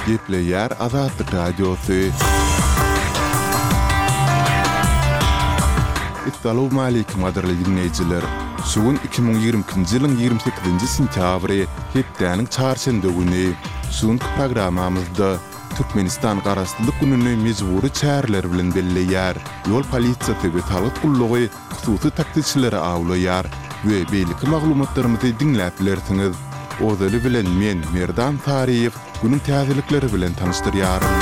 Gepleyer Azadlık Radyosu. Assalamu alaykum adirli dinleyijiler. Sugun 2022-nji ýylyň 28-nji sentýabry, hepdäniň çarşamba güni. Sugun programamyzda Türkmenistan garaşdyrlyk gününi mejbury çäreler bilen belleýär. Ýol polisiýasy we talyk gullugy hususy taktikçilere awlaýar we beýleki maglumatlarymyzy dinläp bilersiňiz. Ozaly bilen men Merdan Tariýew günüň täzelikleri bilen tanışdyrýarym.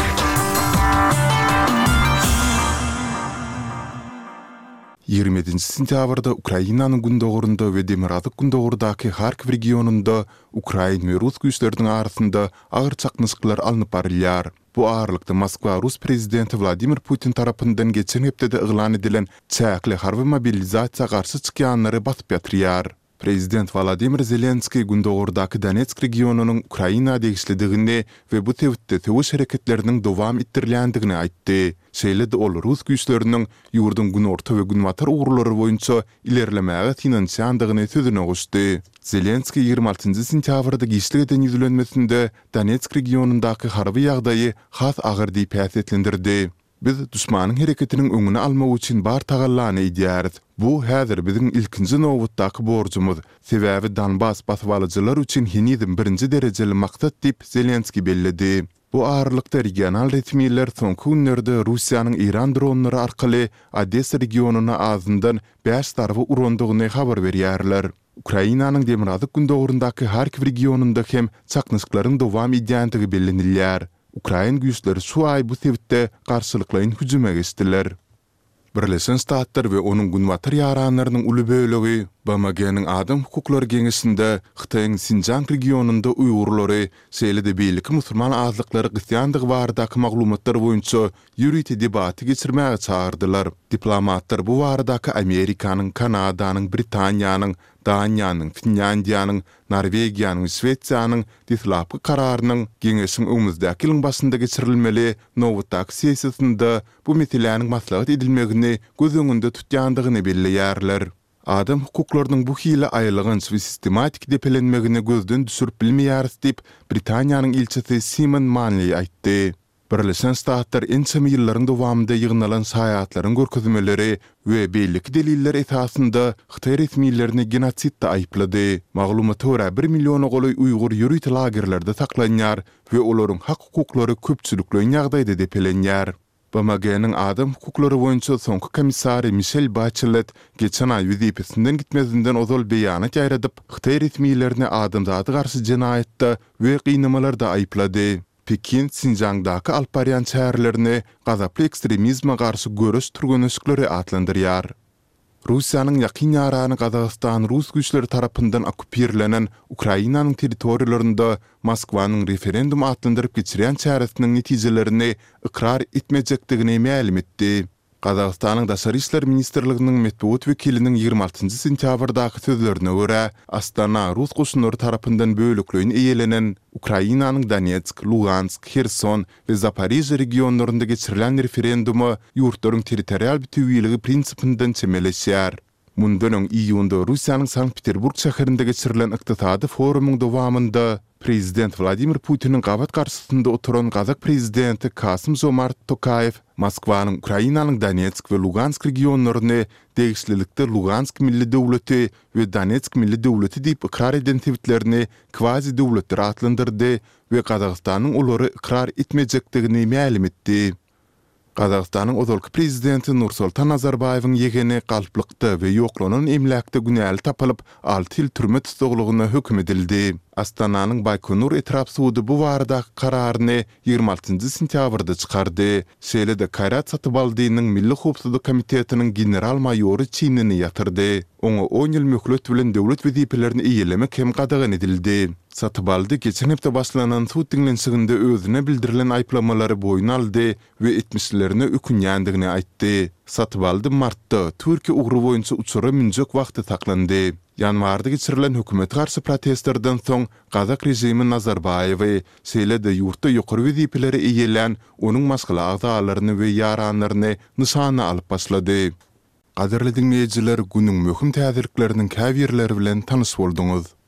Sentýabrda Ukrainanyň gündogurunda we Demirazyk gündogurdaky Harkiv regionunda Ukraina we Rus güýçleriniň arasynda agyr çakmyşyklar alınıp barylýar. Bu ağırlykda Moskwa Rus prezidenti Vladimir Putin tarapyndan geçen hepde ýylan edilen çäkli harby mobilizasiýa garşy çykýanlary basyp ýatyrýar. Prezident Vladimir Zelenskiy gündogurdaky Donetsk regionunyň Ukraina degişlidigini we bu tewitde töwüş hereketleriniň dowam etdirilýändigini aýtdy. Şeýle-de ol Rus güýçleriniň ýurdun günorta we günbatar ugrulary boýunça ilerlemäge finansiýandygyny sözüne goşdy. Zelenskiy 26-njy sentýabrda giçlik eden ýüzlenmesinde Donetsk regionundaky harby ýagdaýy has agyr diýip häsiýetlendirdi. Biz düşmanyň hereketiniň öňüne almak üçin bar tagallany edýäris. Bu häzir biziň ilkinji nowbatdaky borjumuz. Sebäbi Donbas baswalyjylar üçin henidim birinji derejeli maksat diýip Zelenskiy belledi. Bu ağırlykda regional resmiýetler soňky günlerde Russiýanyň Iran dronlary arkaly Odessa regionuna azyndan 5 tarapy urandygyny habar berýärler. Ukrainanyň Demirazyk gündogurundaky Harkiv regionunda hem çaknyşyklaryň dowam edýändigi bellenilýär. Ukraina güýçleri şu ay bu tewitde garşylyklaryň hüjüme geçdiler. Birleşen Ştatlar we onuň günbatar ýaranlarynyň uly bölegi BMG-niň Adam Hukuklary Geňeşinde Xitayň Sinjang regionunda Uýgurlary, şeýle-de beýleki musulman azlyklary gysýandygy baradaky maglumatlar boýunça ýürüýte debaty geçirmäge çağırdylar. Diplomatlar bu baradaky Amerikanyň, Kanadanyň, Britaniýanyň, Daniýanyň, Finlandiýanyň, Norwegiýanyň, Swediýanyň dislapky kararynyň geňeşiň öňümizdeki ýylyň başynda geçirilmeli nowatdaky sessiýasynda bu meseleniň maslahat edilmegini göz öňünde tutýandygyny belleýärler. Adam hukuklarynyň bu hile aýlygynç we sistematik depelenmegini gözden düşürüp bilmeýäris diýip Britaniýanyň ilçisi Simon Manley aýtdy. Birleşen Ştatlar ençemi ýyllaryň dowamında ýygnalan saýatlaryň görkezmeleri we beýleki deliller esasynda Xitay resmiýetlerini genotsidde aýplady. Maglumaty görä 1 million goly Uýgur ýürüýte lagerlerde saklanýar we olaryň hak hukuklary köpçülikli ýagdaýda depelenýär. BMG-niň adam hukuklary boýunça soňky komissary Michelle Bachelet geçen ay wezipesinden gitmezinden ozal beýanat ýaýradyp Xitay resmiýetlerini adamzady garşy jinayetde we gynamalarda aýplady. Pekin Sinjangdaky alparyan çärlerini gazaply ekstremizme garşy görüş turgunuşlary atlandyrýar. Russiýanyň ýakyn ýarany Gazagystan Rus güýçleri tarapyndan okupirlenen Ukrainanyň territoriýalarynda Moskwanyň referendum atlandyryp geçirýän çäresiniň netijelerini ikrar etmejekdigini ma'lum etdi. Gazagystanyň Daşary işler ministrliginiň medeniýet wekiliniň 26-njy sentýabrdaky sözlerine görä, Astana Rus goşunlary tarapyndan bölükleýin eýelenen Ukrainanyň Donetsk, Lugansk, Kherson we Zaporizhia regionlarynda geçirilen referendumy ýurtlaryň territorial bütünligi prinsipinden çemeleşýär. Mundan öň iýunda Russiýanyň Sankt-Peterburg şäherinde geçirilen ykdysady forumyň dowamında Prezident Vladimir Putiniň gabat garşysynda oturan Kazak prezidenti Kasym-Jomart Tokayew Moskwanyň Ukrainanyň Donetsk we Lugansk regionlaryny degişlilikde Lugansk milli döwleti we Donetsk milli döwleti diýip ikrar eden tewitlerini kvazi döwletler atlandyrdy we Kazakstanyň olary ikrar etmejekdigini ma'lum etdi. Kazakstanyň ozalky prezidenti Nursultan Nazarbayewiň ýegeni galplykda we ýoklanan emlakda günäli tapylyp 6 ýyl türme tutuglygyna hökm edildi. Astananyň Baykonur etrap sudy bu barada kararyny 26-njy sentýabrda çykardy. Şeýle-de Kayrat Satybaldynyň Milli Howpsuzlyk Komitetiniň general maýory çynini ýatyrdy. Oňa 10 ýyl möhlet bilen döwlet wezipelerini eýelemek hem gadagan edildi. Satybaldy geçen hepde başlanan sud dinlenşiginde özüne bildirilen aýplamalary boýuna aldy we etmişlerine ökünýändigini aýtdy. Satybaldy martda Türkiýe ugry boýunça uçura minjek wagty saklandy. Yanvarda geçirilen hökümet garşy protestlerden soň Kazak rejimi Nazarbayewy şeýle-de ýurtda ýokary wezipeleri eýelen onuň maskala agzalaryny we ýaranlaryny nyşana alyp başlady. Gaderli dinleyijiler, günüň möhüm täzelikleriniň käbirleri bilen tanış boldunuz.